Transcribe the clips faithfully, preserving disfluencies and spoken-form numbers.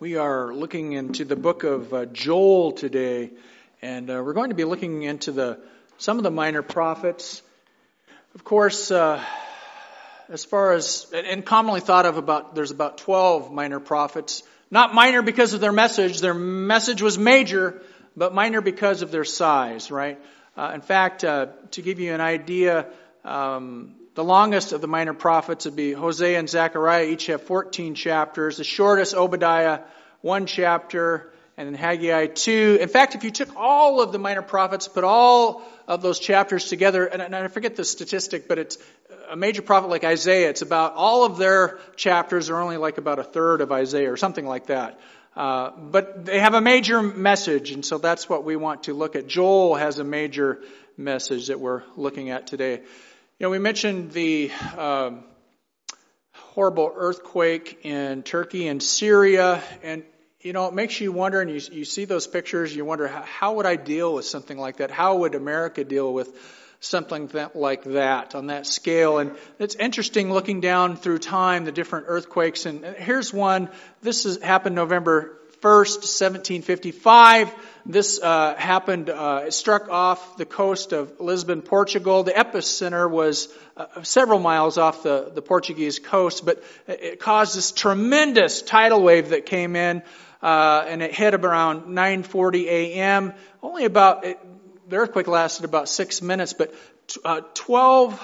We are looking into the book of uh, Joel today, and uh, we're going to be looking into the some of the minor prophets. Of course, uh, as far as, and commonly thought of about, there's about twelve minor prophets. Not minor because of their message. Their message was major, but minor because of their size, right? Uh, in fact, uh, to give you an idea, um, the longest of the minor prophets would be Hosea and Zechariah. Each have fourteen chapters. The shortest, Obadiah, one chapter, and then Haggai, two. In fact, if you took all of the minor prophets, put all of those chapters together, and, and I forget the statistic, but it's a major prophet like Isaiah, it's about all of their chapters are only like about a third of Isaiah or something like that. Uh, but they have a major message, and so that's what we want to look at. Joel has a major message that we're looking at today. You know, we mentioned the um, horrible earthquake in Turkey and Syria, and, you know, it makes you wonder, and you, you see those pictures, you wonder, how, how would I deal with something like that? How would America deal with something that, like that, on that scale? And it's interesting looking down through time, the different earthquakes, and here's one. This is, happened November first, seventeen fifty-five. This uh, happened, uh, it struck off the coast of Lisbon, Portugal. The epicenter was uh, several miles off the, the Portuguese coast, but it caused this tremendous tidal wave that came in, uh, and it hit around nine forty a.m. Only about, it, the earthquake lasted about six minutes, but uh, twelve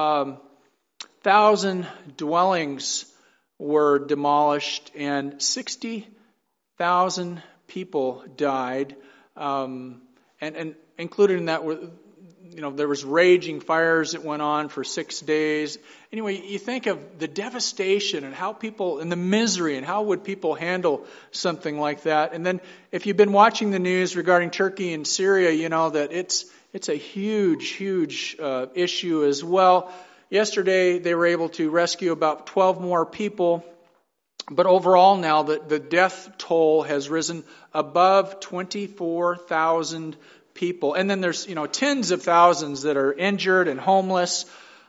thousand um, dwellings were demolished, and sixty thousand people died, um, and, and included in that were, you know, there was raging fires that went on for six days. Anyway, you think of the devastation and how people, and the misery, and how would people handle something like that. And then if you've been watching the news regarding Turkey and Syria, you know that it's it's a huge, huge uh, issue as well. Yesterday, they were able to rescue about twelve more people. But overall now, the, the death toll has risen above twenty-four thousand people. And then there's, you know, tens of thousands that are injured and homeless.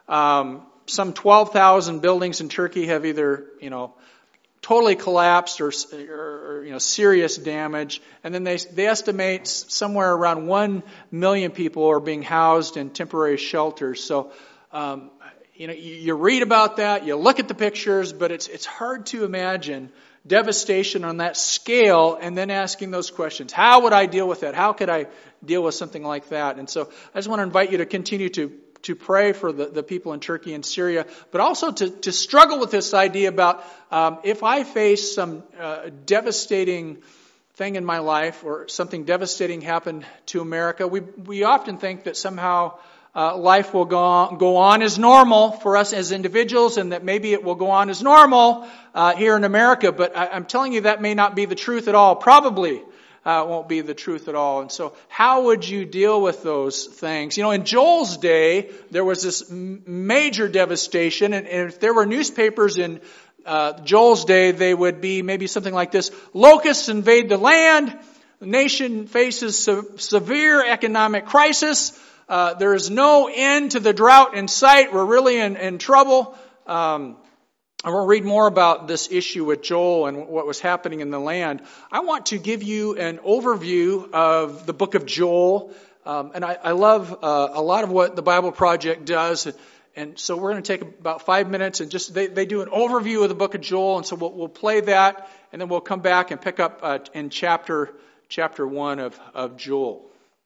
Um, some twelve thousand buildings in Turkey have either, you know, totally collapsed or, or, you know, serious damage. And then they, they estimate somewhere around one million people are being housed in temporary shelters. So, um, You know, you read about that, you look at the pictures, but it's it's hard to imagine devastation on that scale and then asking those questions. How would I deal with that? How could I deal with something like that? And so I just want to invite you to continue to, to pray for the, the people in Turkey and Syria, but also to, to struggle with this idea about um, if I face some uh, devastating thing in my life or something devastating happened to America, we we often think that somehow Uh, life will go on, go on as normal for us as individuals, and that maybe it will go on as normal uh, here in America. But I, I'm telling you that may not be the truth at all. Probably uh, won't be the truth at all. And so how would you deal with those things? You know, in Joel's day, there was this m- major devastation, and, and if there were newspapers in uh, Joel's day, they would be maybe something like this: locusts invade the land, the nation faces se- severe economic crisis, Uh, there is no end to the drought in sight. We're really in, in trouble. Um, I will read more about this issue with Joel and what was happening in the land. I want to give you an overview of the book of Joel. Um, and I, I love uh, a lot of what the Bible Project does. And so we're going to take about five minutes and just, they, they do an overview of the book of Joel. And so we'll, we'll play that, and then we'll come back and pick up uh, in chapter chapter one of, of Joel.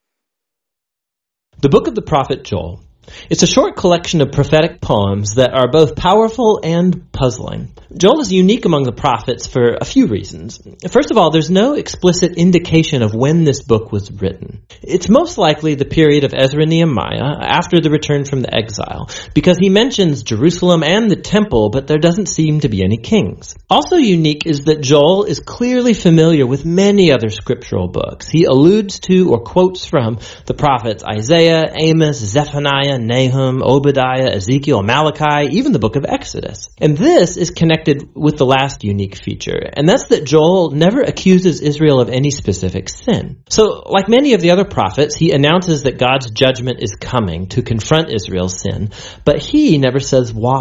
The book of the prophet Joel. It's a short collection of prophetic poems that are both powerful and puzzling. Joel is unique among the prophets for a few reasons. First of all, there's no explicit indication of when this book was written. It's most likely the period of Ezra and Nehemiah, after the return from the exile, because he mentions Jerusalem and the temple, but there doesn't seem to be any kings. Also unique is that Joel is clearly familiar with many other scriptural books. He alludes to or quotes from the prophets Isaiah, Amos, Zephaniah, Nahum, Obadiah, Ezekiel, Malachi, even the book of Exodus. And this is connected with the last unique feature, and that's that Joel never accuses Israel of any specific sin. So, like many of the other prophets, he announces that God's judgment is coming to confront Israel's sin, but he never says why.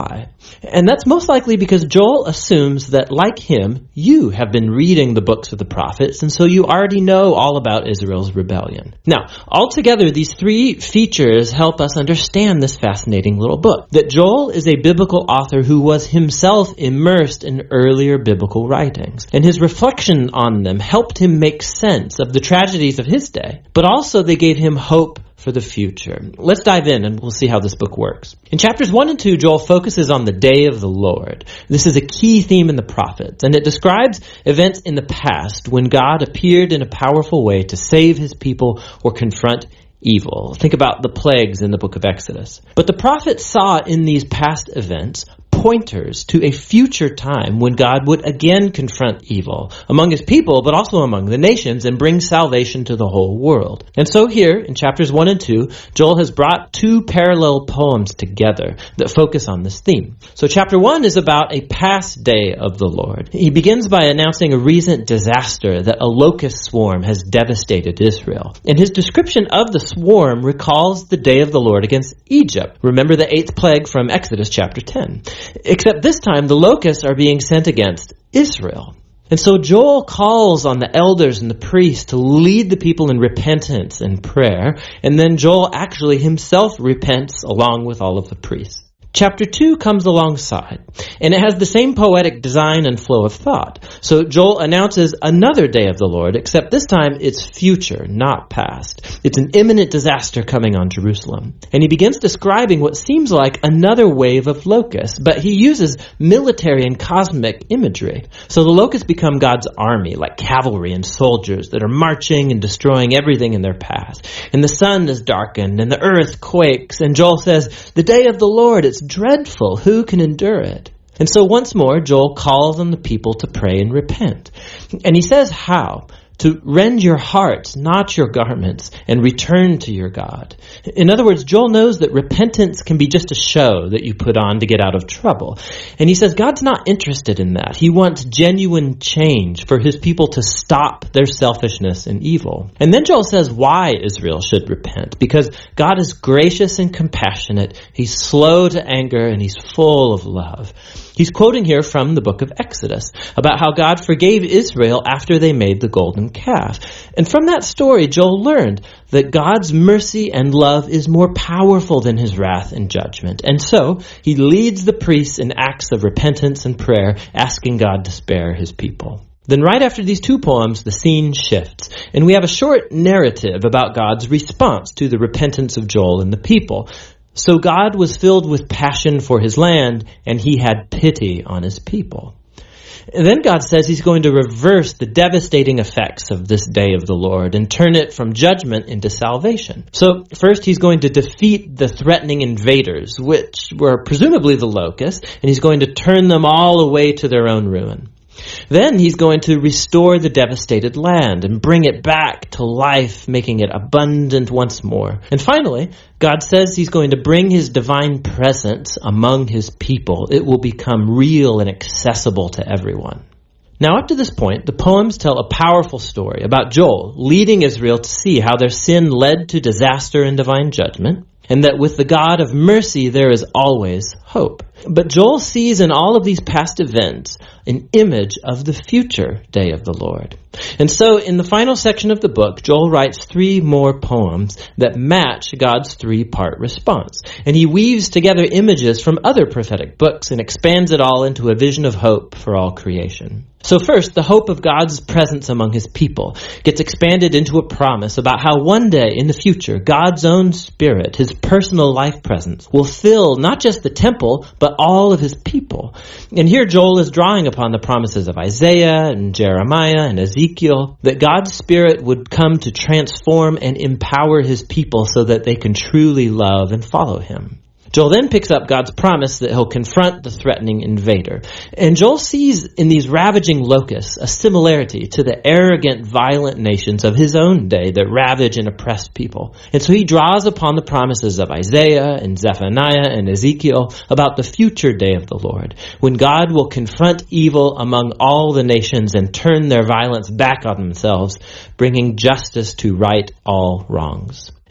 And that's most likely because Joel assumes that, like him, you have been reading the books of the prophets, and so you already know all about Israel's rebellion. Now, altogether, these three features help us understand this fascinating little book. That Joel is a biblical author who was himself immersed in earlier biblical writings, and his reflection on them helped him make sense of the tragedies of his day, but also they gave him hope for the future. Let's dive in and we'll see how this book works. In chapters one and two, Joel focuses on the day of the Lord. This is a key theme in the prophets, and it describes events in the past when God appeared in a powerful way to save his people or confront evil. Think about the plagues in the book of Exodus. But the prophets saw in these past events pointers to a future time when God would again confront evil among his people, but also among the nations, and bring salvation to the whole world. And so here, in chapters one and two, Joel has brought two parallel poems together that focus on this theme. So chapter one is about a past day of the Lord. He begins by announcing a recent disaster that a locust swarm has devastated Israel. And his description of the swarm recalls the day of the Lord against Egypt. Remember the eighth plague from Exodus chapter ten. Except this time, the locusts are being sent against Israel. And so Joel calls on the elders and the priests to lead the people in repentance and prayer. And then Joel actually himself repents along with all of the priests. Chapter two comes alongside, and it has the same poetic design and flow of thought. So Joel announces another day of the Lord, except this time it's future, not past. It's an imminent disaster coming on Jerusalem. And he begins describing what seems like another wave of locusts, but he uses military and cosmic imagery. So the locusts become God's army, like cavalry and soldiers that are marching and destroying everything in their path. And the sun is darkened, and the earth quakes, and Joel says, the day of the Lord, it's dreadful. Who can endure it? And so once more, Joel calls on the people to pray and repent. And he says how? To rend your hearts, not your garments, and return to your God. In other words, Joel knows that repentance can be just a show that you put on to get out of trouble. And he says God's not interested in that. He wants genuine change for his people to stop their selfishness and evil. And then Joel says why Israel should repent. Because God is gracious and compassionate. He's slow to anger and he's full of love. He's quoting here from the book of Exodus about how God forgave Israel after they made the golden calf. And from that story, Joel learned that God's mercy and love is more powerful than his wrath and judgment. And so he leads the priests in acts of repentance and prayer, asking God to spare his people. Then right after these two poems, the scene shifts, and we have a short narrative about God's response to the repentance of Joel and the people. So God was filled with passion for his land, and he had pity on his people. And then God says he's going to reverse the devastating effects of this day of the Lord and turn it from judgment into salvation. So first he's going to defeat the threatening invaders, which were presumably the locusts, and he's going to turn them all away to their own ruin. Then he's going to restore the devastated land and bring it back to life, making it abundant once more. And finally, God says he's going to bring his divine presence among his people. It will become real and accessible to everyone. Now, up to this point, the poems tell a powerful story about Joel leading Israel to see how their sin led to disaster and divine judgment, and that with the God of mercy, there is always hope. But Joel sees in all of these past events an image of the future day of the Lord. And so in the final section of the book, Joel writes three more poems that match God's three-part response. And he weaves together images from other prophetic books and expands it all into a vision of hope for all creation. So first, the hope of God's presence among his people gets expanded into a promise about how one day in the future, God's own Spirit, his personal life presence, will fill not just the temple, but all of his people. And here Joel is drawing upon the promises of Isaiah and Jeremiah and Ezekiel, that God's Spirit would come to transform and empower his people so that they can truly love and follow him. Joel then picks up God's promise that he'll confront the threatening invader. And Joel sees in these ravaging locusts a similarity to the arrogant, violent nations of his own day that ravage and oppress people. And so he draws upon the promises of Isaiah and Zephaniah and Ezekiel about the future day of the Lord, when God will confront evil among all the nations and turn their violence back on themselves, bringing justice to right all wrongs.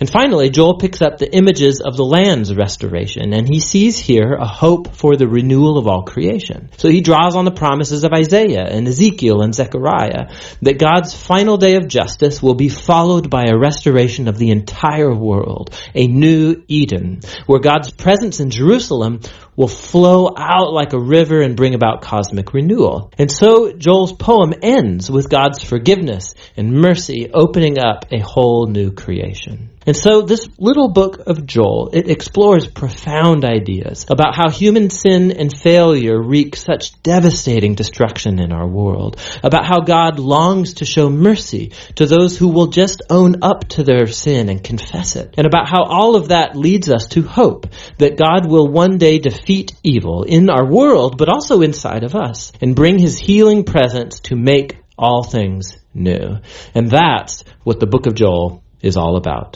And finally, Joel picks up the images of the land's restoration, and he sees here a hope for the renewal of all creation. So he draws on the promises of Isaiah and Ezekiel and Zechariah that God's final day of justice will be followed by a restoration of the entire world, a new Eden, where God's presence in Jerusalem will flow out like a river and bring about cosmic renewal. And so Joel's poem ends with God's forgiveness and mercy opening up a whole new creation. And so this little book of Joel, it explores profound ideas about how human sin and failure wreak such devastating destruction in our world, about how God longs to show mercy to those who will just own up to their sin and confess it, and about how all of that leads us to hope that God will one day defeat evil in our world, but also inside of us, and bring his healing presence to make all things new. And that's what the book of Joel is all about.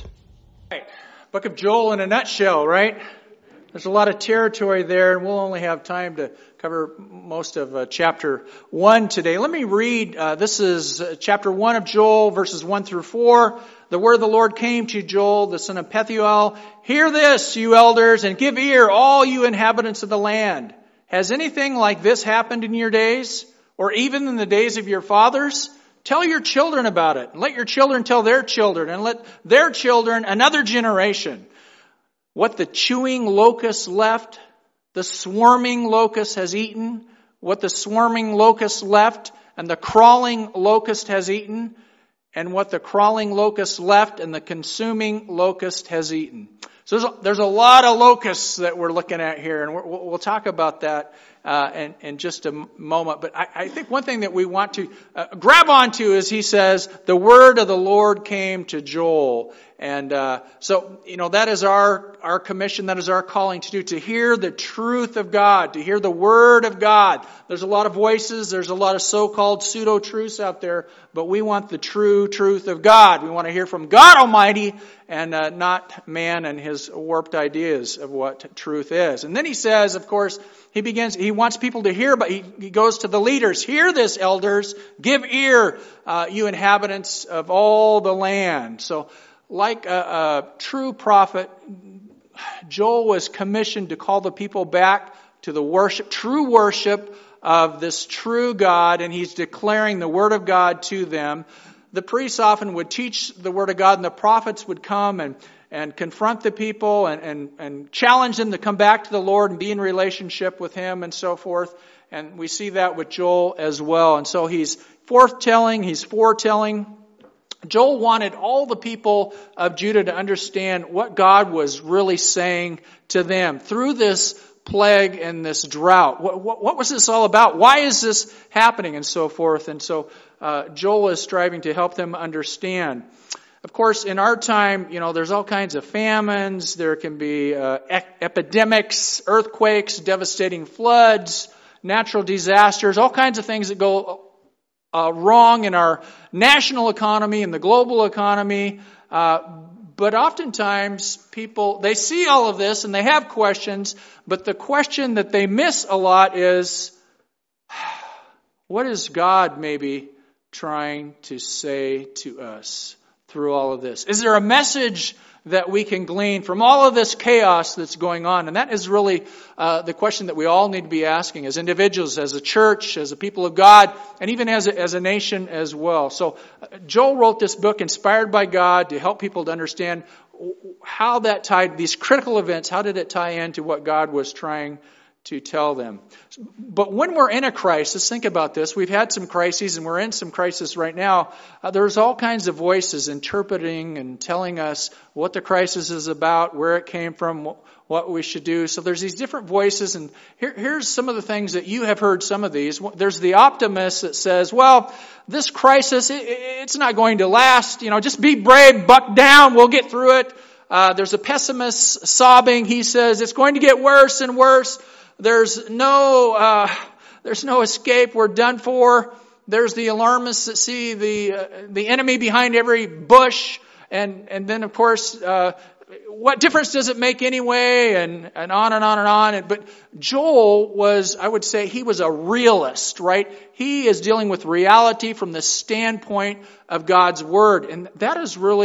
Book of Joel in a nutshell, right? There's a lot of territory there, and we'll only have time to cover most of uh, chapter one today. Let me read. Uh, this is uh, chapter one of Joel, verses one through four. The word of the Lord came to Joel, the son of Pethuel. Hear this, you elders, and give ear, all you inhabitants of the land. Has anything like this happened in your days, or even in the days of your fathers? Tell your children about it. Let your children tell their children, and let their children another generation. What the chewing locust left, the swarming locust has eaten. What the swarming locust left, and the crawling locust has eaten. And what the crawling locust left, and the consuming locust has eaten. So there's a, there's a lot of locusts that we're looking at here, and we'll, we'll talk about that uh, in, in just a moment. But I, I think one thing that we want to uh, grab onto is he says, the word of the Lord came to Joel. And uh, so, you know, that is our, our commission, that is our calling to do, to hear the truth of God, to hear the word of God. There's a lot of voices, there's a lot of so-called pseudo-truths out there, but we want the true truth of God. We want to hear from God Almighty and uh, not man and his warped ideas of what truth is. And then he says, of course, he begins, he wants people to hear, but he, he goes to the leaders. Hear this, elders. Give ear, uh, you inhabitants of all the land. So, like a, a true prophet, Joel was commissioned to call the people back to the worship, true worship of this true God, and he's declaring the word of God to them. The priests often would teach the word of God, and the prophets would come and, and confront the people and, and, and challenge them to come back to the Lord and be in relationship with him and so forth. And we see that with Joel as well. And so he's forthtelling, he's foretelling. Joel wanted all the people of Judah to understand what God was really saying to them through this plague and this drought. What, what, what was this all about? Why is this happening? And so forth. And so uh, Joel is striving to help them understand. Of course, in our time, you know, there's all kinds of famines. There can be uh, e- epidemics, earthquakes, devastating floods, natural disasters, all kinds of things that go Uh, wrong in our national economy and the global economy. Uh, but oftentimes people, they see all of this and they have questions, but the question that they miss a lot is, what is God maybe trying to say to us through all of this? Is there a message that we can glean from all of this chaos that's going on? And that is really uh, the question that we all need to be asking as individuals, as a church, as a people of God, and even as a, as a nation as well. So uh, Joel wrote this book inspired by God to help people to understand how that tied, these critical events, how did it tie into what God was trying to tell them. But when we're in a crisis, think about this. We've had some crises and we're in some crisis right now. Uh, there's all kinds of voices interpreting and telling us what the crisis is about, where it came from, what we should do. So there's these different voices, and here, here's some of the things that you have heard some of these. There's the optimist that says, well, this crisis, it, it's not going to last. You know, just be brave, buck down, we'll get through it. Uh, there's a pessimist sobbing. He says, it's going to get worse and worse. There's no, uh, there's no escape. We're done for. There's the alarmists that see the, uh, the enemy behind every bush. And, and then of course, uh, what difference does it make anyway? And, and on and on and on. And, but Joel was, I would say, he was a realist, right? He is dealing with reality from the standpoint of God's Word. And that is really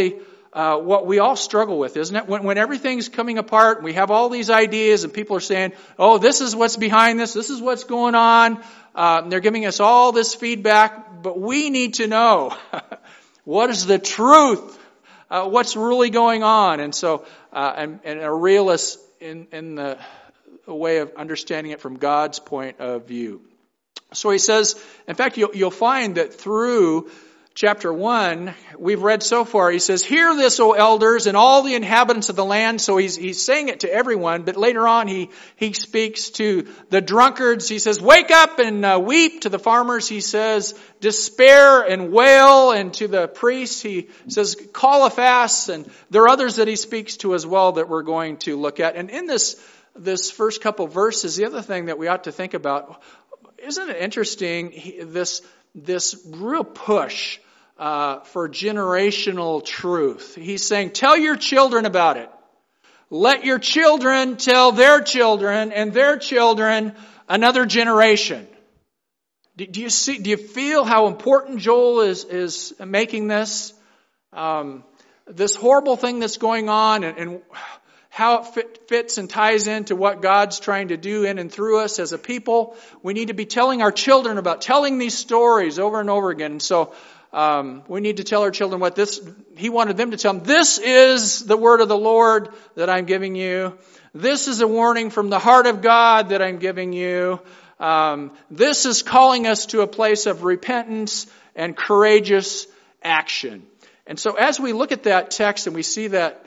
uh, what we all struggle with, isn't it? When, when everything's coming apart, and we have all these ideas, and people are saying, "Oh, this is what's behind this. This is what's going on." Uh, and they're giving us all this feedback, but we need to know what is the truth, uh, what's really going on, and so uh, and, and a realist in in the way of understanding it from God's point of view. So he says, in fact, you'll, you'll find that through chapter one, we've read so far, he says, "Hear this, O elders, and all the inhabitants of the land." So he's, he's saying it to everyone, but later on he, he speaks to the drunkards. He says, "Wake up and uh, weep." To the farmers, he says, "Despair and wail." And to the priests, he says, "Call a fast." And there are others that he speaks to as well that we're going to look at. And in this, this first couple verses, the other thing that we ought to think about, isn't it interesting, he, this this real push uh, for generational truth. He's saying, tell your children about it. Let your children tell their children and their children another generation. Do, do you see? Do you feel how important Joel is is making this? Um, this horrible thing that's going on, and, and how it fit, fits and ties into what God's trying to do in and through us as a people. We need to be telling our children about, telling these stories over and over again. And so um, we need to tell our children what this, he wanted them to tell them, this is the word of the Lord that I'm giving you. This is a warning from the heart of God that I'm giving you. Um, this is calling us to a place of repentance and courageous action. And so as we look at that text and we see that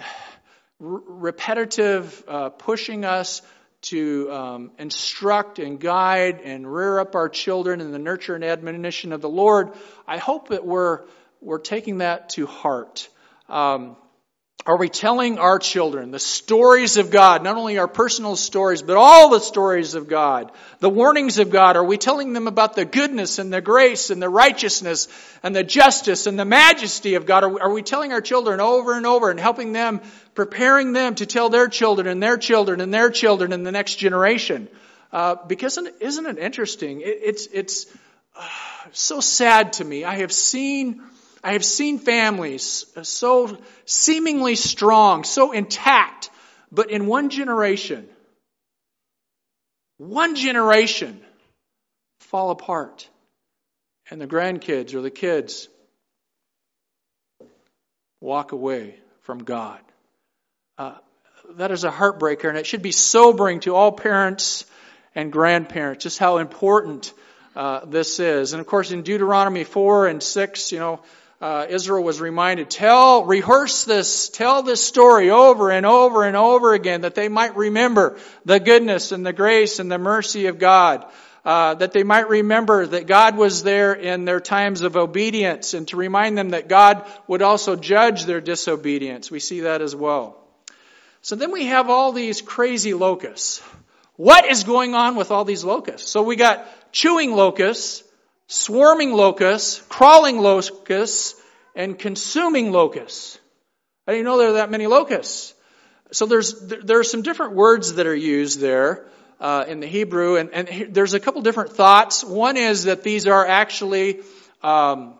repetitive, uh, pushing us to um, instruct and guide and rear up our children in the nurture and admonition of the Lord, I hope that we're we're taking that to heart. Um, are we telling our children the stories of God, not only our personal stories, but all the stories of God, the warnings of God? Are we telling them about the goodness and the grace and the righteousness and the justice and the majesty of God? Are we, are we telling our children over and over and helping them, preparing them to tell their children and their children and their children in the next generation? Uh, because isn't it interesting? It, it's it's uh, so sad to me. I have seen I have seen families so seemingly strong, so intact, but in one generation, one generation fall apart, and the grandkids or the kids walk away from God. Uh, that is a heartbreaker, and it should be sobering to all parents and grandparents just how important uh, this is. And of course, in Deuteronomy four and six, you know, uh, Israel was reminded, tell, rehearse this, tell this story over and over and over again, that they might remember the goodness and the grace and the mercy of God. Uh, that they might remember that God was there in their times of obedience, and to remind them that God would also judge their disobedience. We see that as well. So then we have all these crazy locusts. What is going on with all these locusts? So we got chewing locusts, swarming locusts, crawling locusts, and consuming locusts. I didn't know there were that many locusts. So there's there are some different words that are used there uh, in the Hebrew, and, and there's a couple different thoughts. One is that these are actually um,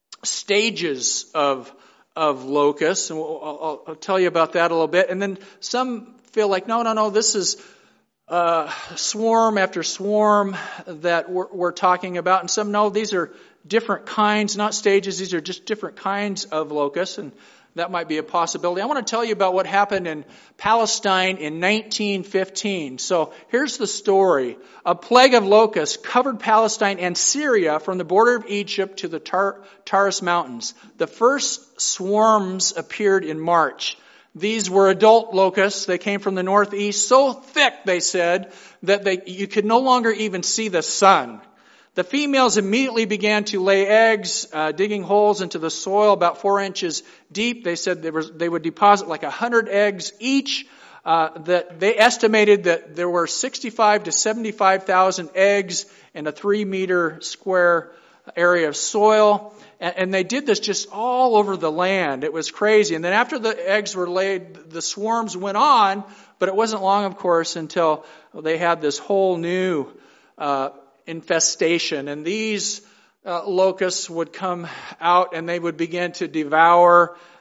stages of of locusts, and we'll, I'll, I'll tell you about that a little bit. And then some feel like, no, no, no, this is uh, swarm after swarm that we're, we're talking about. And some know these are different kinds, not stages. These are just different kinds of locusts, and that might be a possibility. I want to tell you about what happened in Palestine in nineteen fifteen. So here's the story. A plague of locusts covered Palestine and Syria from the border of Egypt to the Tar- Taurus Mountains. The first swarms appeared in March. These were adult locusts. They came from the northeast, so thick, they said, that they, you could no longer even see the sun. The females immediately began to lay eggs, uh, digging holes into the soil about four inches deep. They said they, was, they would deposit like a hundred eggs each. Uh, that they estimated that there were sixty-five to seventy-five thousand eggs in a three meter square area of soil. And, and they did this just all over the land. It was crazy. And then after the eggs were laid, the swarms went on, but it wasn't long, of course, until they had this whole new uh infestation, and these uh, locusts would come out and they would begin to devour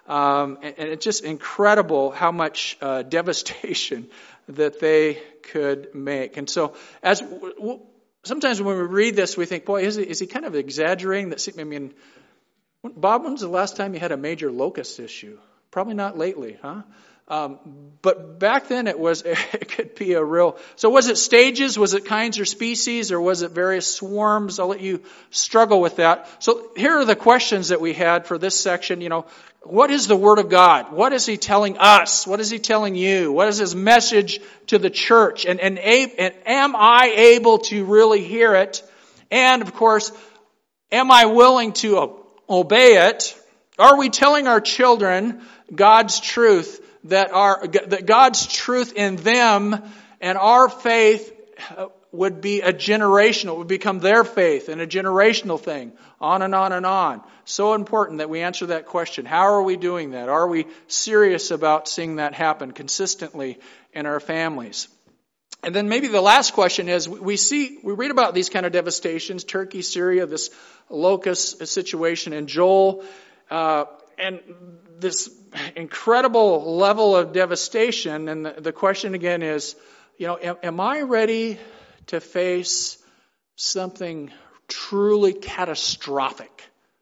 Um, and, and it's just incredible how much uh, devastation that they could make. And so, as w- w- sometimes when we read this, we think, boy, is he, is he kind of exaggerating? That, I mean, Bob, when's the last time you had a major locust issue? Probably not lately, huh? Um, but back then it was, it could be a real, so was it stages? Was it kinds or species? Or was it various swarms? I'll let you struggle with that. So here are the questions that we had for this section. You know, what is the Word of God? What is He telling us? What is He telling you? What is His message to the church? And, and, and am I able to really hear it? And of course, am I willing to obey it? Are we telling our children God's truth? That our that God's truth in them and our faith would be a generational, it would become their faith and a generational thing, on and on and on. So important that we answer that question. How are we doing that? Are we serious about seeing that happen consistently in our families? And then maybe the last question is, we see, we read about these kind of devastations, Turkey, Syria, this locust situation in Joel, uh, and this incredible level of devastation. And the, the question again is, you know, am, am I ready to face something truly catastrophic,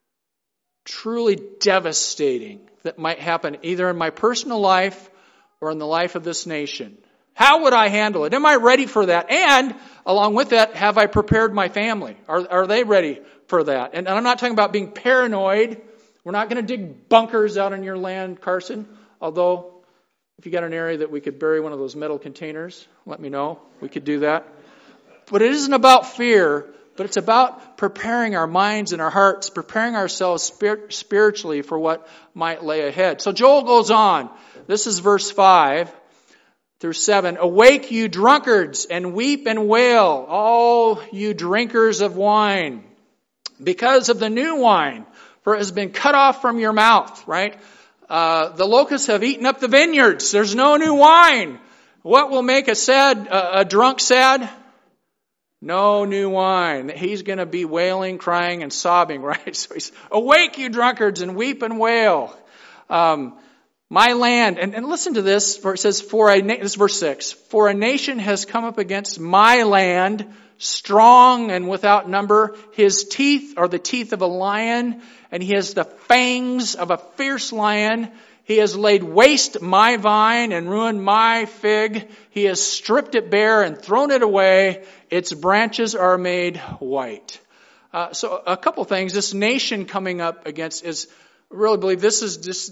truly devastating that might happen either in my personal life or in the life of this nation? How would I handle it? Am I ready for that? And along with that, have I prepared my family? Are, are they ready for that? And I'm not talking about being paranoid. We're not going to dig bunkers out on your land, Carson. Although, if you got an area that we could bury one of those metal containers, let me know. We could do that. But it isn't about fear, but it's about preparing our minds and our hearts, preparing ourselves spir- spiritually for what might lay ahead. So Joel goes on. This is verse five through seven. Awake, you drunkards, and weep and wail, all you drinkers of wine, because of the new wine. For it has been cut off from your mouth, right? Uh, the locusts have eaten up the vineyards. There's no new wine. What will make a sad, uh, a drunk sad? No new wine. He's going to be wailing, crying, and sobbing, right? So he's, awake, you drunkards, and weep and wail. Um, my land, and, and listen to this, for it says, for a, this is verse six, for a nation has come up against my land, strong and without number. His teeth are the teeth of a lion, and he has the fangs of a fierce lion. He has laid waste my vine and ruined my fig. He has stripped it bare and thrown it away. Its branches are made white. Uh, so a couple things. This nation coming up against is, I really believe this is just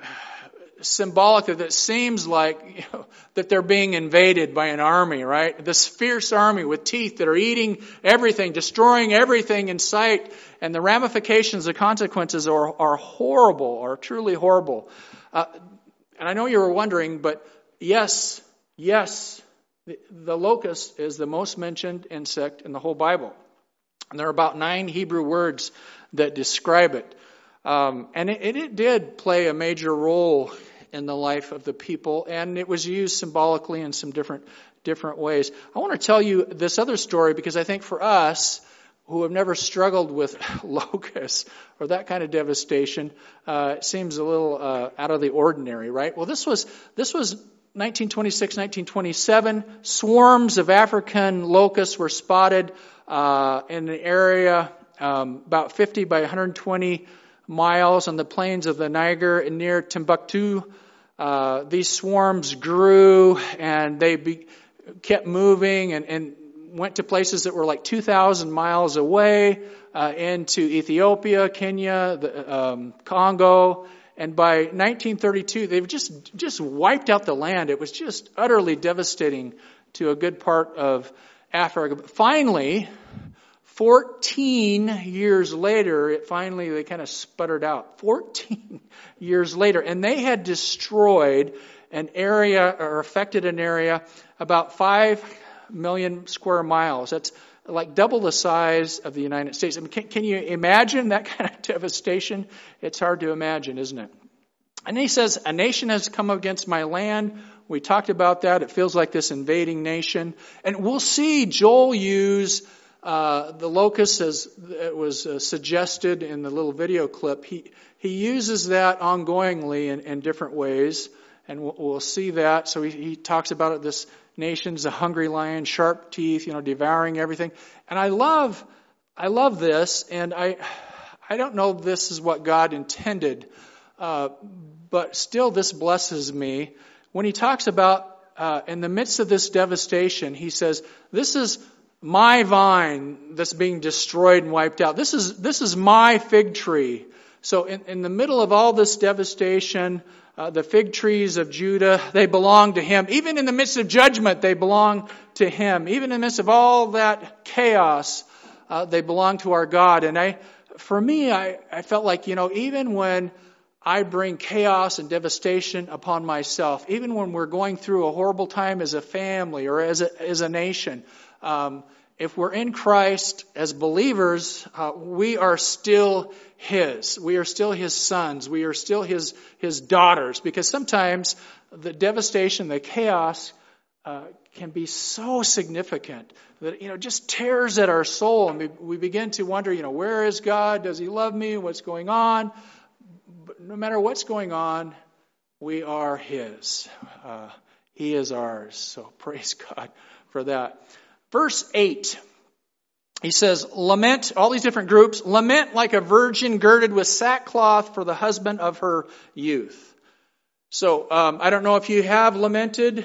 symbolic of that. It seems like, you know, that they're being invaded by an army, right? This fierce army with teeth that are eating everything, destroying everything in sight, and the ramifications, the consequences are, are horrible, are truly horrible. Uh, and I know you were wondering, but yes, yes, the, the locust is the most mentioned insect in the whole Bible. And there are about nine Hebrew words that describe it. Um, and it, it did play a major role in the life of the people, and it was used symbolically in some different different ways. I want to tell you this other story because I think for us who have never struggled with locusts or that kind of devastation, uh, it seems a little uh, out of the ordinary, right? Well, this was this was nineteen twenty-six, nineteen twenty-seven. Swarms of African locusts were spotted uh, in an area um, about fifty by one hundred twenty miles on the plains of the Niger and near Timbuktu. Uh, these swarms grew and they be, kept moving and, and went to places that were like two thousand miles away, uh, into Ethiopia, Kenya, the, um, Congo. And by nineteen thirty-two, they've just, just wiped out the land. It was just utterly devastating to a good part of Africa. But finally, fourteen years later, it finally, they kind of sputtered out. fourteen years later. And they had destroyed an area or affected an area about five million square miles. That's like double the size of the United States. I mean, can, can you imagine that kind of devastation? It's hard to imagine, isn't it? And he says, a nation has come against my land. We talked about that. It feels like this invading nation. And we'll see Joel use uh, the locust, as it was uh, suggested in the little video clip, he, he uses that ongoingly in, in different ways, and we'll, we'll see that. So he, he talks about it, this nation's a hungry lion, sharp teeth, you know, devouring everything. And I love, I love this, and I, I don't know if this is what God intended, uh, but still this blesses me. When he talks about, uh, in the midst of this devastation, he says, this is my vine that's being destroyed and wiped out. This is, this is my fig tree. So in, in the middle of all this devastation, uh, the fig trees of Judah, they belong to him. Even in the midst of judgment, they belong to him. Even in the midst of all that chaos, uh, they belong to our God. And I, for me, I, I felt like, you know, even when I bring chaos and devastation upon myself, even when we're going through a horrible time as a family or as a, as a nation, um, if we're in Christ as believers, uh, we are still His. We are still His sons. We are still His His daughters. Because sometimes the devastation, the chaos, uh, can be so significant that, you know, just tears at our soul, and we, we begin to wonder, you know, where is God? Does He love me? What's going on? But no matter what's going on, we are His. Uh, he is ours. So praise God for that. Verse eight, he says, lament, all these different groups, lament like a virgin girded with sackcloth for the husband of her youth. So, um, I don't know if you have lamented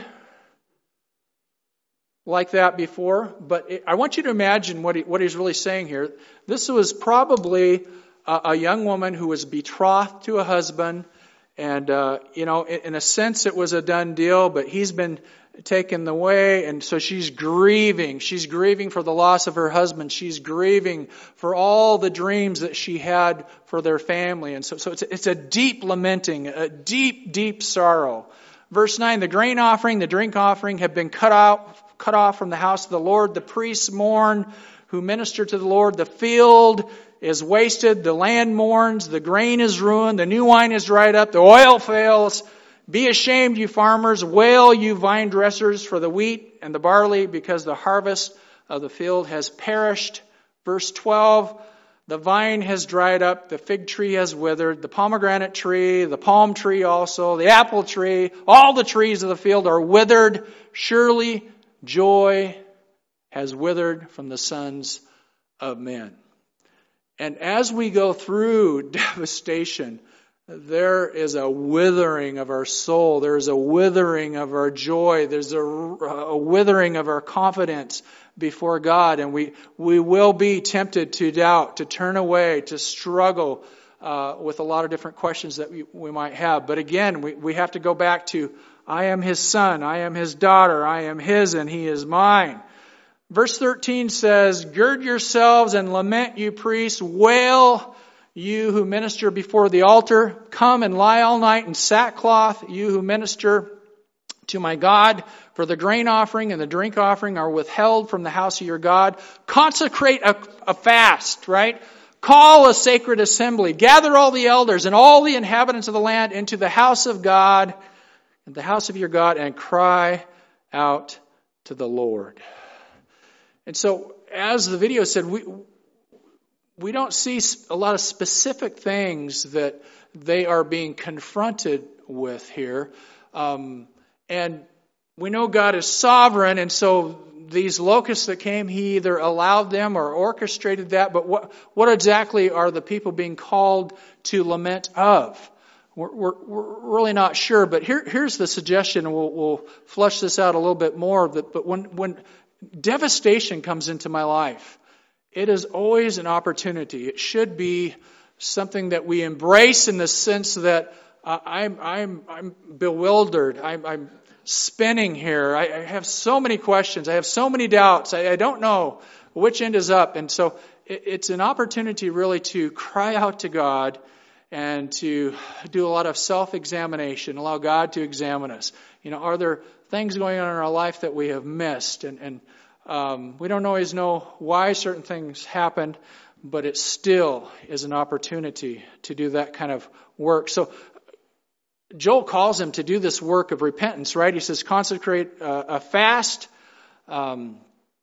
like that before, but it, I want you to imagine what he, what he's really saying here. This was probably a, a young woman who was betrothed to a husband, and, uh, you know, in, in a sense it was a done deal, but he's been taken away, and so she's grieving. She's grieving for the loss of her husband. She's grieving for all the dreams that she had for their family. And so, so it's, a, it's a deep lamenting, a deep, deep sorrow. Verse nine, the grain offering, the drink offering have been cut out, cut off from the house of the Lord. The priests mourn who minister to the Lord. The field is wasted. The land mourns. The grain is ruined. The new wine is dried up. The oil fails. Be ashamed, you farmers. Wail, you vine dressers, for the wheat and the barley, because the harvest of the field has perished. Verse twelve, the vine has dried up, the fig tree has withered, the pomegranate tree, the palm tree also, the apple tree, all the trees of the field are withered. Surely joy has withered from the sons of men. And as we go through devastation, there is a withering of our soul. There is a withering of our joy. There's a, a withering of our confidence before God. And we, we will be tempted to doubt, to turn away, to struggle uh, with a lot of different questions that we, we might have. But again, we, we have to go back to, I am His son, I am His daughter, I am His and He is mine. Verse thirteen says, gird yourselves and lament, you priests, wail, you who minister before the altar. Come and lie all night in sackcloth, you who minister to my God. For the grain offering and the drink offering are withheld from the house of your God. Consecrate a, a fast, right? Call a sacred assembly. Gather all the elders and all the inhabitants of the land into the house of God, and the house of your God, and cry out to the Lord. And so, as the video said, we we don't see a lot of specific things that they are being confronted with here. Um, and we know God is sovereign, and so these locusts that came, He either allowed them or orchestrated that. But what what exactly are the people being called to lament of? We're, we're, we're really not sure. But here here's the suggestion, and we'll, we'll flesh this out a little bit more. That, but when when devastation comes into my life, it is always an opportunity. It should be something that we embrace in the sense that uh, I'm I'm I'm bewildered. I'm, I'm spinning here. I, I have so many questions. I have so many doubts. I, I don't know which end is up. And so it, it's an opportunity really to cry out to God and to do a lot of self-examination. Allow God to examine us. You know, are there things going on in our life that we have missed? And, and um, we don't always know why certain things happened, but it still is an opportunity to do that kind of work. So Joel calls him to do this work of repentance, right? He says, consecrate uh, a fast, um,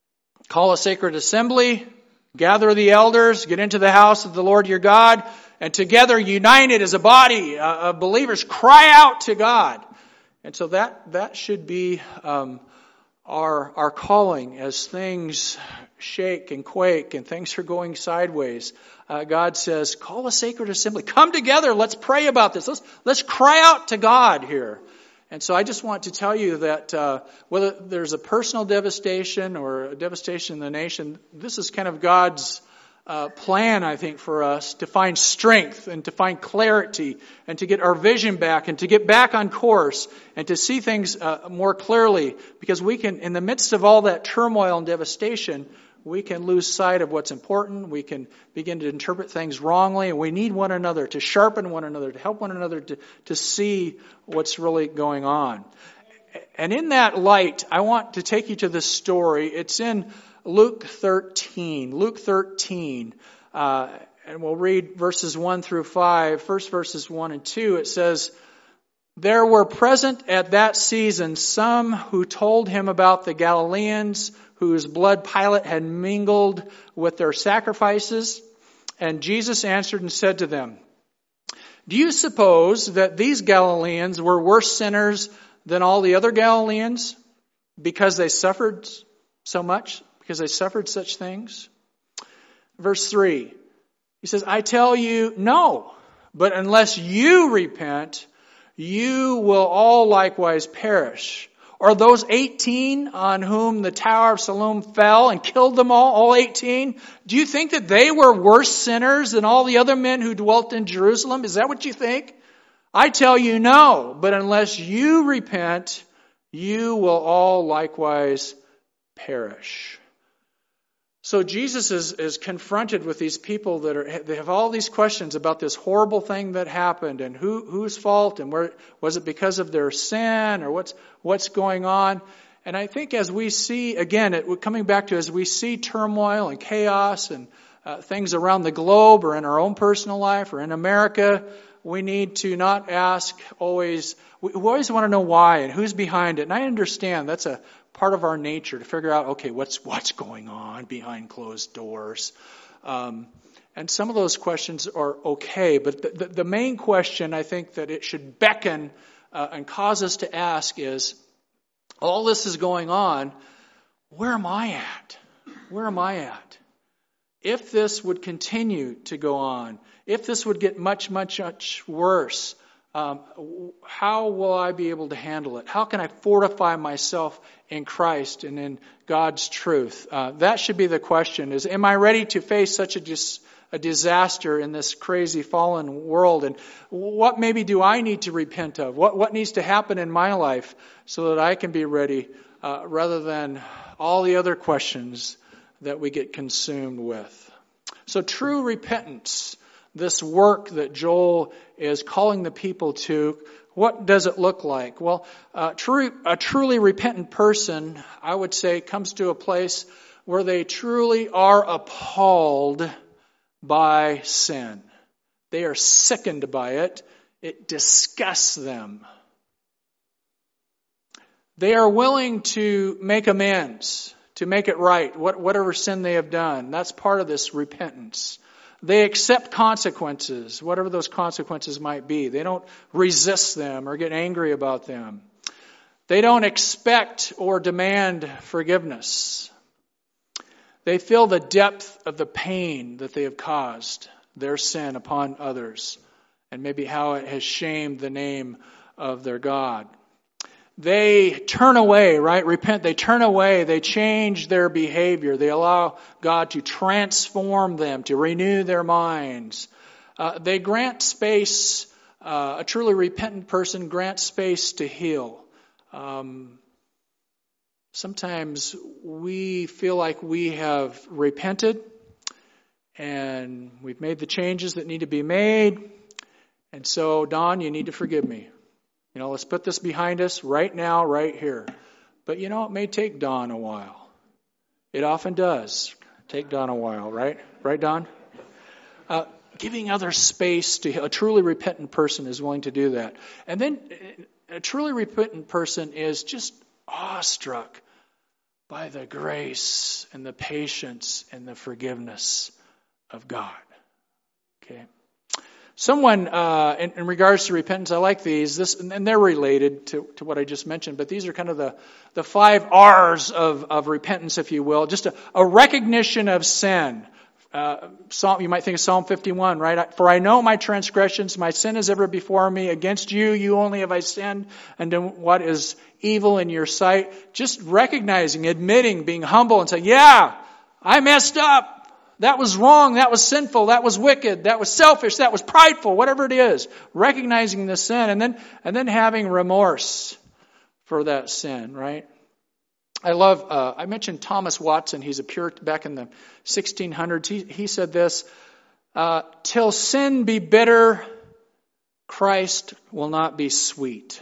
call a sacred assembly, gather the elders, get into the house of the Lord your God, and together, united as a body uh, of believers, cry out to God. And so that that should be um, our our calling as things shake and quake and things are going sideways. Uh, God says, call a sacred assembly. Come together. Let's pray about this. Let's let's cry out to God here. And so I just want to tell you that uh, whether there's a personal devastation or a devastation in the nation, this is kind of God's uh, plan, I think, for us to find strength and to find clarity and to get our vision back and to get back on course and to see things uh, more clearly. Because we can, in the midst of all that turmoil and devastation, we can lose sight of what's important. We can begin to interpret things wrongly. And we need one another to sharpen one another, to help one another to, to see what's really going on. And in that light, I want to take you to this story. It's in Luke thirteen. Luke thirteen. Uh, and we'll read verses one through five. First verses one and two. It says, there were present at that season some who told him about the Galileans whose blood Pilate had mingled with their sacrifices. And Jesus answered and said to them, do you suppose that these Galileans were worse sinners than all the other Galileans because they suffered so much, because they suffered such things? Verse three, he says, I tell you, no, but unless you repent, you will all likewise perish. Or those eighteen on whom the Tower of Siloam fell and killed them all, all eighteen, do you think that they were worse sinners than all the other men who dwelt in Jerusalem? Is that what you think? I tell you no, but unless you repent, you will all likewise perish. So Jesus is, is confronted with these people that are, they have all these questions about this horrible thing that happened and who, whose fault and where, was it because of their sin or what's, what's going on? And I think as we see, again, it, coming back to as we see turmoil and chaos and uh, things around the globe or in our own personal life or in America, we need to not ask always, we always want to know why and who's behind it. And I understand that's a part of our nature to figure out, okay, what's what's going on behind closed doors. Um, and some of those questions are okay, but the, the, the main question I think that it should beckon uh, and cause us to ask is, all this is going on, where am I at? Where am I at? If this would continue to go on, if this would get much, much, much worse, Um, how will I be able to handle it? How can I fortify myself in Christ and in God's truth? Uh, that should be the question, is am I ready to face such a, dis- a disaster in this crazy fallen world? And what maybe do I need to repent of? What, what needs to happen in my life so that I can be ready uh, rather than all the other questions that we get consumed with? So true repentance, this work that Joel is calling the people to, what does it look like? Well, uh, true, a truly repentant person, I would say, comes to a place where they truly are appalled by sin. They are sickened by it. It disgusts them. They are willing to make amends, to make it right, whatever sin they have done. That's part of this repentance. They accept consequences, whatever those consequences might be. They don't resist them or get angry about them. They don't expect or demand forgiveness. They feel the depth of the pain that they have caused, their sin, upon others, and maybe how it has shamed the name of their God. They turn away, right? Repent. They turn away. They change their behavior. They allow God to transform them, to renew their minds. Uh, they grant space. Uh, a truly repentant person grants space to heal. Um, sometimes we feel like we have repented and we've made the changes that need to be made. And so, Don, you need to forgive me. You know, let's put this behind us right now, right here. But, you know, it may take Don a while. It often does take Don a while, right? Right, Don? Uh, giving others space to a truly repentant person is willing to do that. And then a truly repentant person is just awestruck by the grace and the patience and the forgiveness of God. Okay. Someone, uh, in, in regards to repentance, I like these, this, and they're related to, to what I just mentioned, but these are kind of the, the five R's of, of repentance, if you will. Just a, a recognition of sin. Uh, Psalm, you might think of Psalm fifty-one, right? For I know my transgressions, my sin is ever before me. Against you, you only have I sinned, and done what is evil in your sight. Just recognizing, admitting, being humble, and saying, yeah, I messed up. That was wrong, that was sinful, that was wicked, that was selfish, that was prideful, whatever it is. Recognizing the sin and then and then having remorse for that sin, right? I love, uh, I mentioned Thomas Watson, he's a Puritan back in the sixteen hundreds. He, he said this, uh, till sin be bitter, Christ will not be sweet.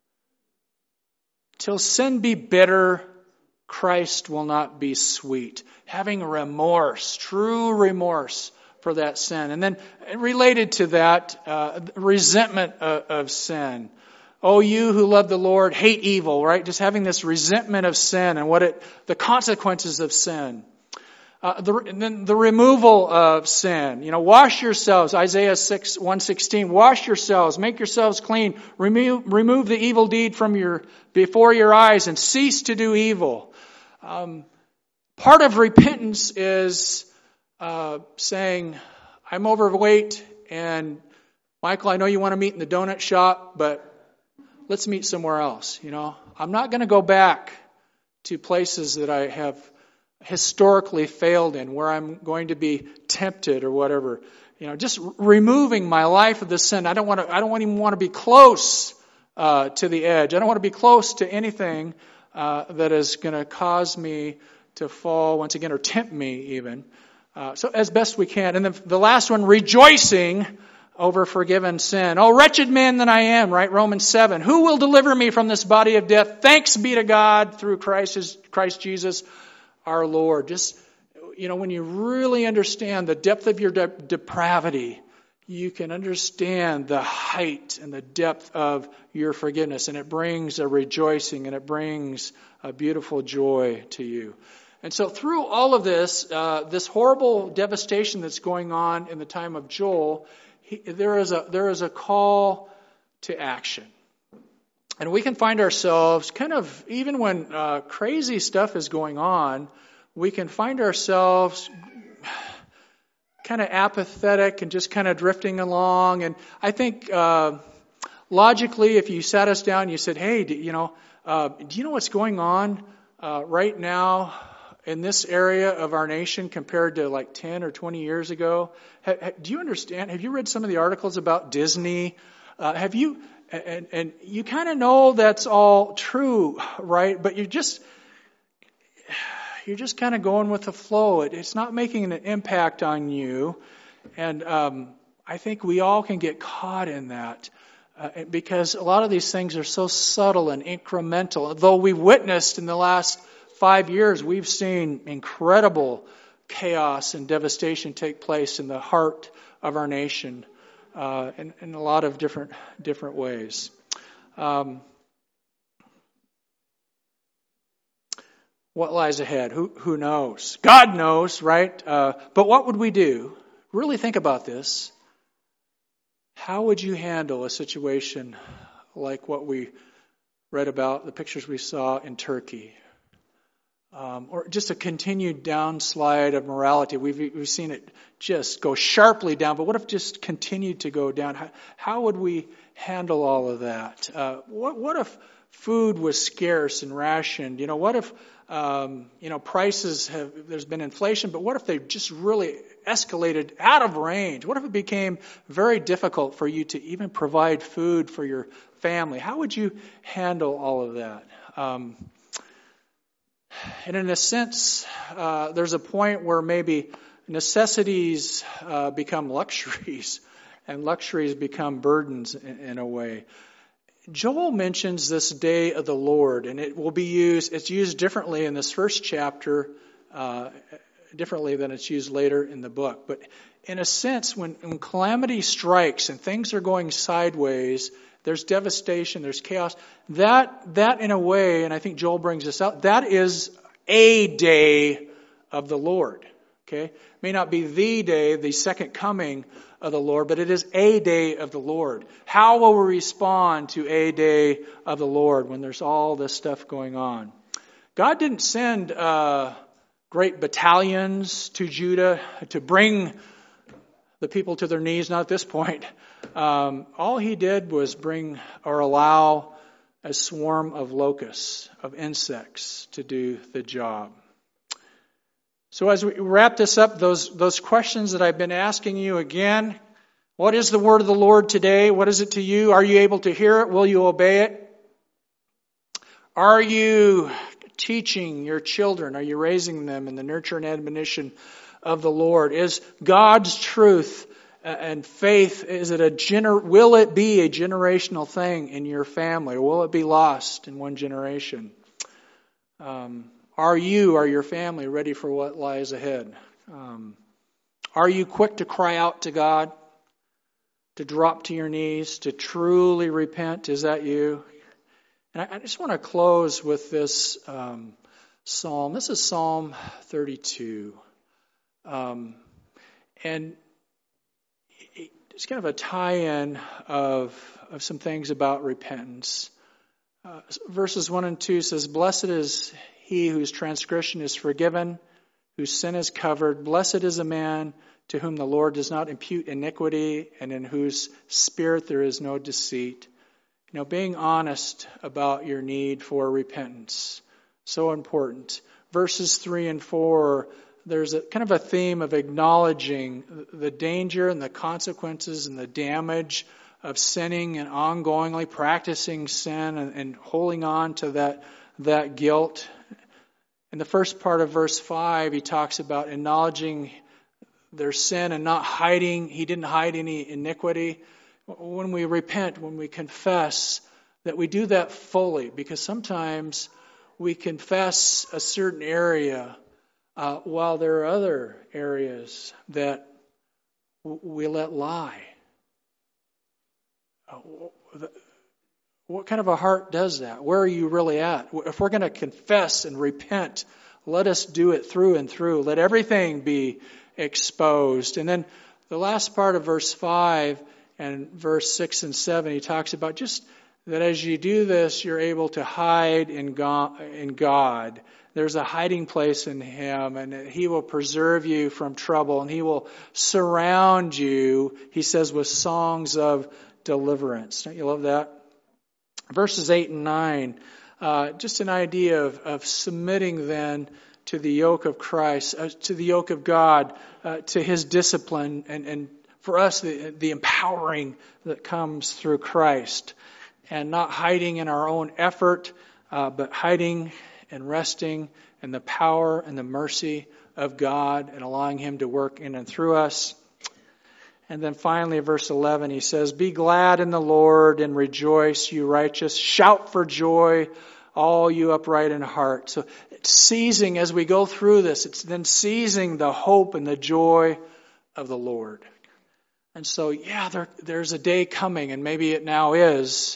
Till sin be bitter, Christ will not be sweet. Having remorse, true remorse for that sin. And then related to that, uh, resentment of, of sin. Oh, you who love the Lord, hate evil, right? Just having this resentment of sin and what it, the consequences of sin. Uh, the, and then the removal of sin. You know, wash yourselves, Isaiah six, one sixteen, wash yourselves, make yourselves clean, remove, remove the evil deed from your, before your eyes and cease to do evil. Um, part of repentance is uh, saying, I'm overweight, and Michael, I know you want to meet in the donut shop, but let's meet somewhere else. You know, I'm not going to go back to places that I have historically failed in, where I'm going to be tempted or whatever. You know, just removing my life of the sin. I don't want to. I don't even want to be close uh, to the edge. I don't want to be close to anything uh, that is going to cause me to fall once again, or tempt me even. Uh, so as best we can. And then the last one, rejoicing over forgiven sin. Oh, wretched man that I am, right? Romans seven. Who will deliver me from this body of death? Thanks be to God through Christ, Christ Jesus our Lord. Just, you know, when you really understand the depth of your de- depravity, you can understand the height and the depth of your forgiveness. And it brings a rejoicing and it brings a beautiful joy to you. And so through all of this, uh, this horrible devastation that's going on in the time of Joel, he, there is a there is a call to action. And we can find ourselves kind of, even when uh, crazy stuff is going on, we can find ourselves kind of apathetic and just kind of drifting along. And I think uh, logically, if you sat us down and you said, hey, do, you know, uh, do you know what's going on uh, right now in this area of our nation compared to like ten or twenty years ago? Ha, ha, do you understand? Have you read some of the articles about Disney? Uh, have you, and, and you kind of know that's all true, right? But you're just, you're just kind of going with the flow. It, it's not making an impact on you. And um, I think we all can get caught in that uh, because a lot of these things are so subtle and incremental. Though we witnessed in the last five years, we've seen incredible chaos and devastation take place in the heart of our nation uh, in, in a lot of different different ways. Um, what lies ahead? Who who knows? God knows, right? Uh, but what would we do? Really think about this. How would you handle a situation like what we read about, the pictures we saw in Turkey? Um, or just a continued downslide of morality. We've, we've seen it just go sharply down, but what if it just continued to go down? How, how would we handle all of that? Uh, what, what if food was scarce and rationed? You know, what if, um, you know, prices have, there's been inflation, but what if they just really escalated out of range? What if it became very difficult for you to even provide food for your family? How would you handle all of that? Um, And in a sense, uh, there's a point where maybe necessities uh, become luxuries and luxuries become burdens in, in a way. Joel mentions this day of the Lord, and it will be used, it's used differently in this first chapter, uh, differently than it's used later in the book. But in a sense, when, when calamity strikes and things are going sideways, there's devastation, there's chaos. That, that in a way, and I think Joel brings this out, that is a day of the Lord. Okay? It may not be the day, the second coming of the Lord, but it is a day of the Lord. How will we respond to a day of the Lord when there's all this stuff going on? God didn't send uh, great battalions to Judah to bring the people to their knees, not at this point. Um, all he did was bring or allow a swarm of locusts, of insects, to do the job. So as we wrap this up, those, those questions that I've been asking you again, what is the word of the Lord today? What is it to you? Are you able to hear it? Will you obey it? Are you teaching your children? Are you raising them in the nurture and admonition of the Lord? Is God's truth and faith, is it a gener- will it be a generational thing in your family, or will it be lost in one generation? Um, are you, are your family ready for what lies ahead? Um, are you quick to cry out to God, to drop to your knees, to truly repent? Is that you? And I, I just want to close with this um, psalm. This is Psalm thirty-two. Um, and it's kind of a tie-in of, of some things about repentance. Uh, verses one and two says, "Blessed is he whose transgression is forgiven, whose sin is covered. Blessed is a man to whom the Lord does not impute iniquity, and in whose spirit there is no deceit." You know, being honest about your need for repentance, so important. Verses three and four, there's a kind of a theme of acknowledging the danger and the consequences and the damage of sinning and ongoingly practicing sin and, and holding on to that, that guilt. In the first part of verse five, he talks about acknowledging their sin and not hiding. He didn't hide any iniquity. When we repent, when we confess, that we do that fully, because sometimes we confess a certain area uh, while there are other areas that w- we let lie. Uh, what kind of a heart does that? Where are you really at? If we're going to confess and repent, let us do it through and through. Let everything be exposed. And then the last part of verse five and verse six and seven, he talks about just that as you do this, you're able to hide in God. In God. There's a hiding place in Him, and He will preserve you from trouble, and He will surround you, he says, with songs of deliverance. Don't you love that? Verses eight and nine, uh, just an idea of, of submitting then to the yoke of Christ, uh, to the yoke of God, uh, to His discipline, and, and for us, the, the empowering that comes through Christ. And not hiding in our own effort, uh, but hiding and resting in the power and the mercy of God and allowing Him to work in and through us. And then finally, verse eleven, he says, "Be glad in the Lord and rejoice, you righteous. Shout for joy, all you upright in heart." So it's seizing, as we go through this, it's then seizing the hope and the joy of the Lord. And so, yeah, there, there's a day coming, and maybe it now is,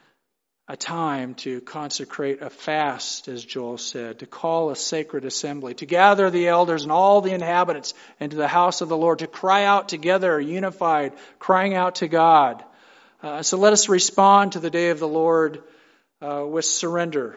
a time to consecrate a fast, as Joel said, to call a sacred assembly, to gather the elders and all the inhabitants into the house of the Lord, to cry out together, unified, crying out to God. Uh, so let us respond to the day of the Lord uh, with surrender,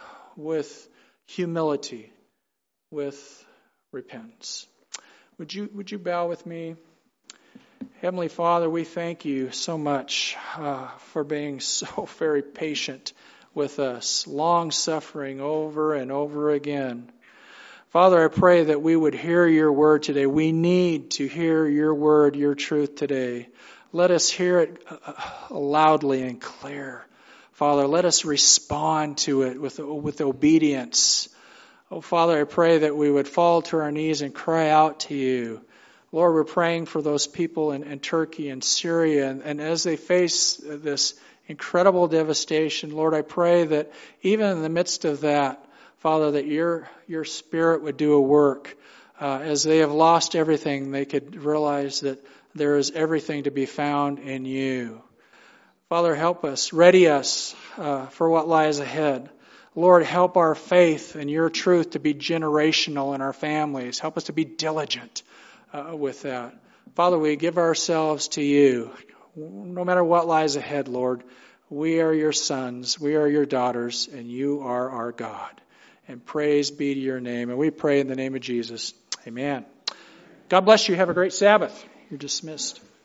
with humility, with repentance. Would you, would you bow with me? Heavenly Father, we thank you so much uh, for being so very patient with us, long-suffering over and over again. Father, I pray that we would hear your word today. We need to hear your word, your truth today. Let us hear it uh, loudly and clear. Father, let us respond to it with, with obedience. Oh, Father, I pray that we would fall to our knees and cry out to you. Lord, we're praying for those people in, in Turkey and Syria, and, and as they face this incredible devastation, Lord, I pray that even in the midst of that, Father, that your your Spirit would do a work. Uh, as they have lost everything, they could realize that there is everything to be found in you. Father, help us, ready us uh, for what lies ahead. Lord, help our faith and your truth to be generational in our families. Help us to be diligent uh, with that. Father, we give ourselves to you. No matter what lies ahead, Lord, we are your sons, we are your daughters, and you are our God. And praise be to your name. And we pray in the name of Jesus. Amen. God bless you. Have a great Sabbath. You're dismissed.